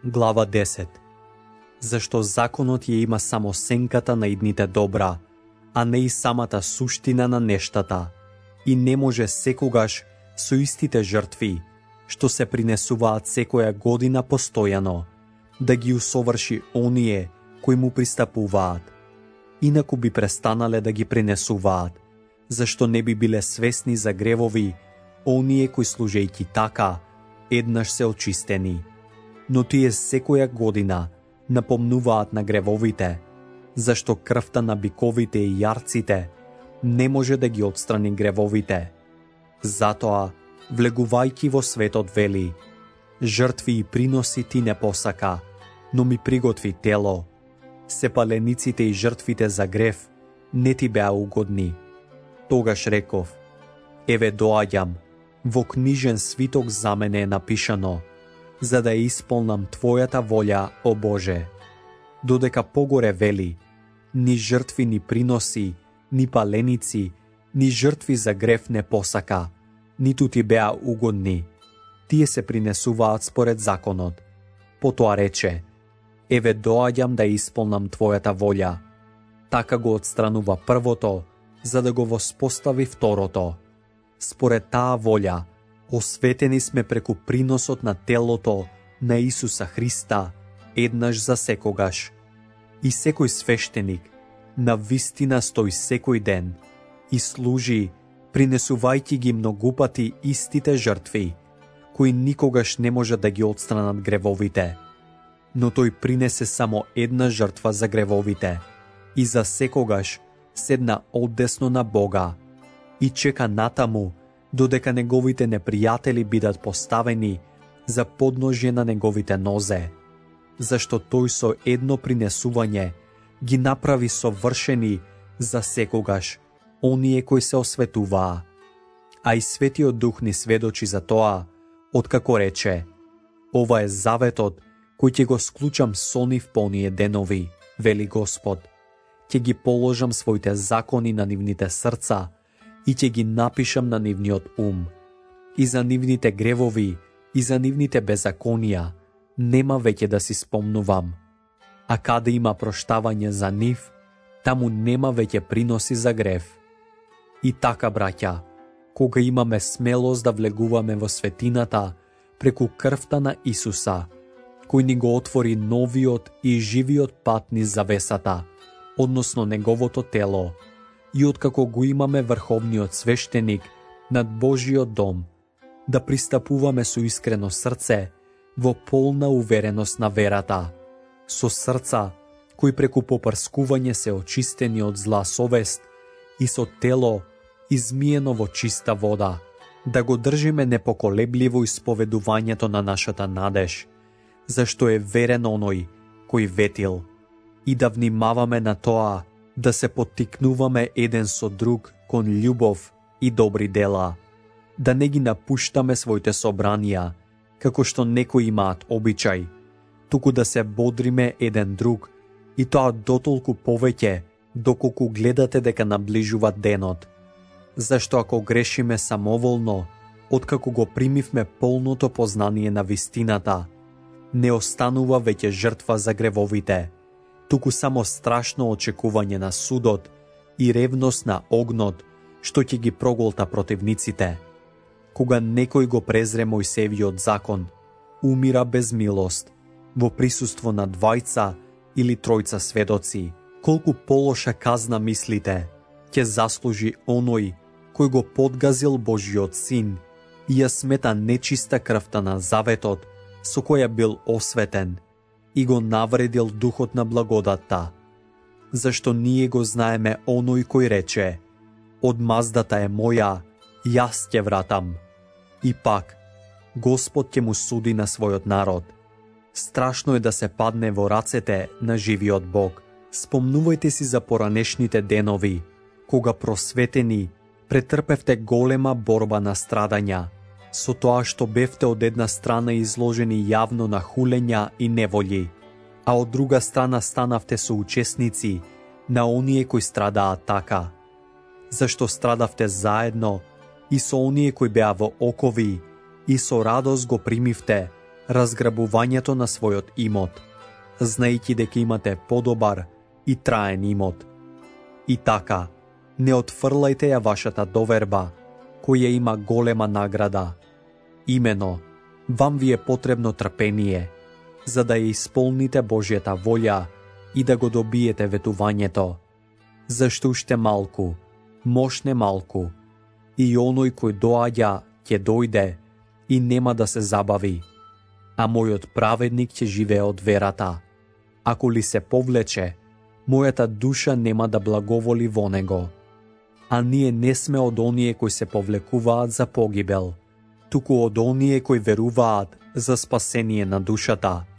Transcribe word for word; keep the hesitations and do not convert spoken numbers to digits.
Глава десет. Зашто законот ја има само сенката на идните добра, а не и самата суштина на нештата, и не може секогаш со истите жртви, што се принесуваат секоја година постојано, да ги усоврши оние кои му пристапуваат. Инаку би престанале да ги принесуваат, зашто не би биле свесни за гревови, оние кои служејќи така, еднаш се очистени. Но тие секоја година напомнуваат на гревовите, зашто крвта на биковите и јарците не може да ги отстрани гревовите. Затоа, влегувајќи во светот, вели: жртви и приноси ти не посака, но ми приготви тело. Сепалениците и жртвите за грев не ти беа угодни. Тогаш реков: еве доаѓам, во книжен свиток за мене е напишано, за да ја исполнам Твојата волја, о Боже. Додека погоре вели: ни жртви, ни приноси, ни паленици, ни жртви за грев не посака, ниту ти беа угодни. Тие се принесуваат според законот. Потоа рече: еве доаѓам да исполнам Твојата волја. Така го отстранува првото, за да го воспостави второто. Според таа волја, осветени сме преку приносот на телото на Исуса Христа, еднаш за секогаш. И секој свештеник на вистина стои секој ден и служи, принесувајќи ги многупати истите жртви, кои никогаш не може да ги отстранат гревовите. Но тој принесе само една жртва за гревовите и за секогаш седна одесно на Бога и чека натаму додека неговите непријатели бидат поставени за подножје на неговите нозе, зашто тој со едно принесување ги направи совршени за секогаш оние кои се осветуваа. А и Светиот Дух ни сведочи за тоа, откако рече: ова е заветот кој ќе го склучам со нив по оние денови, вели Господ. Ќе ги положам своите закони на нивните срца и ќе ги напишам на нивниот ум. И за нивните гревови и за нивните беззаконија нема веќе да си спомнувам. А каде има проштавање за нив, таму нема веќе приноси за грев. И така, браќа, кога имаме смелост да влегуваме во светината преку крвта на Исуса, кој ни го отвори новиот и живиот пат низ завесата, односно неговото тело, и откако го имаме врховниот свештеник над Божиот дом, да пристапуваме со искрено срце во полна увереност на верата, со срца кои преку попрскување се очистени од зла совест и со тело измиено во чиста вода, да го држиме непоколебливо исповедувањето на нашата надеж, зашто е верен оној кој ветил, и да внимаваме на тоа да се поттикнуваме еден со друг кон љубов и добри дела, да не ги напуштаме своите собранија, како што некои имаат обичај, туку да се бодриме еден друг, и тоа дотолку повеќе, доколку гледате дека наближува денот. Зашто ако грешиме самоволно, откако го примивме полното познание на вистината, не останува веќе жртва за гревовите, туку само страшно очекување на судот и ревност на огнот, што ќе ги проголта противниците. Кога некој го презре Мојсеевиот закон, умира без милост, во присуство на двајца или тројца сведоци, колку полоша казна мислите ќе заслужи оној кој го подгазил Божиот син и ја смета нечиста крвта на заветот со која бил осветен и го навредил духот на благодатта. Зашто ние го знаеме оној кој рече: одмаздата е моја, јас ќе вратам. И пак, Господ ќе му суди на својот народ. Страшно е да се падне во рацете на живиот Бог. Спомнувајте си за поранешните денови, кога просветени претрпевте голема борба на страдања, со тоа што бевте од една страна изложени јавно на хулења и неволји, а од друга страна станавте соучесници на оние кои страдаат така. Зашто страдавте заедно и со оние кои беа во окови, и со радост го примивте разграбувањето на својот имот, знаејќи дека имате подобар и траен имот. И така, не отфрлајте ја вашата доверба, која има голема награда. Имено, вам ви е потребно трпение, за да ја исполните Божјата волја и да го добиете ветувањето. Зашто уште малку, мошне малку, и оној кој доаѓа ќе дојде и нема да се забави, а мојот праведник ќе живее од верата. Ако ли се повлече, мојата душа нема да благоволи во него. А ние не сме од оние кои се повлекуваат за погибел, туку од оние кои веруваат за спасение на душата.